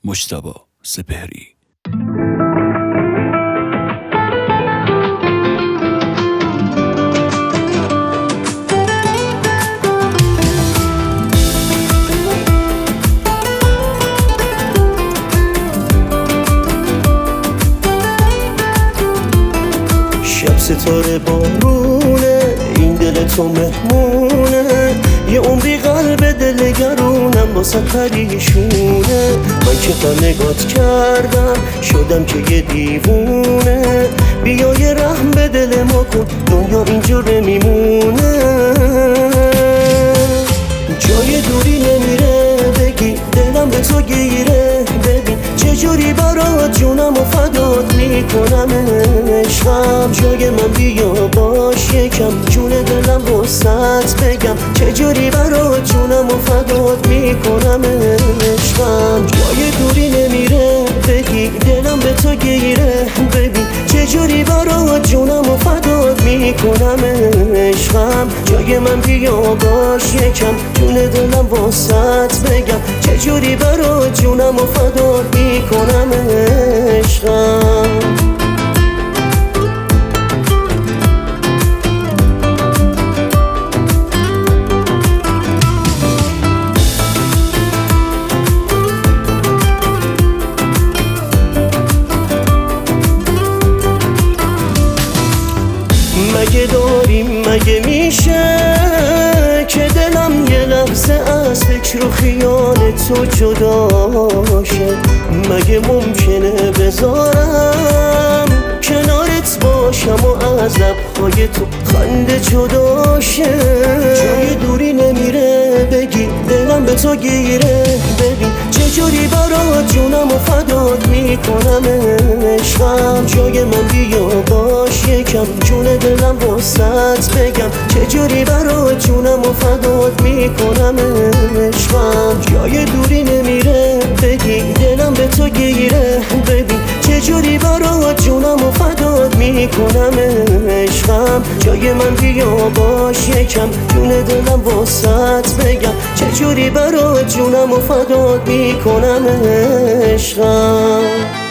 مجتبی سپهری. شب ستاره بارونه، این دل تو مهمونه، یه عمری قلب دلگرونم واسه پریشونه. من که تا نگات کردم شدم که یه دیوونه، بیا یه رحم به دل ما کن، دنیا اینجوره میمونه. جای دوری نمیره بگی، دلم به تو گیره، ببین چجوری برات جونم و فدات میکنم عشقم. جای من بیا باش یکم، جون دلم واسط بگم چجوری برات جونم و فدات میکنم عشقم. جای دوری نمیره بگی، دلم به تو گیره، ببین چجوری برات جونم و فدات میکنم عشقم. جای من بیا باش یکم، جون دلم واسط بگم چجوری برات جونم و فدات میکنم عشقم. مگه داریم مگه میشه که دلم یه لحظه از فکر و خیال تو جدا شه؟ مگه ممکنه بذارم کنارت باشم و از لبهای تو خنده جدا شه؟ جای دوری نمیره بگی، دلم به تو گیره، ببین چجوری برات جونم و فدات میکنم عشقم. جای من بیا باش یکم، جون دلم واسط بگم چجوری برات جونم و فدات میکنم عشقم. جای دوری نمیره بگی، دلم به تو گیره، ببین چجوری برات جونم و فدات میکنم عشقم. جای من بیا باش یکم، جون دلم واسط بگم چجوری برات جونم و فدات میکنم عشقم.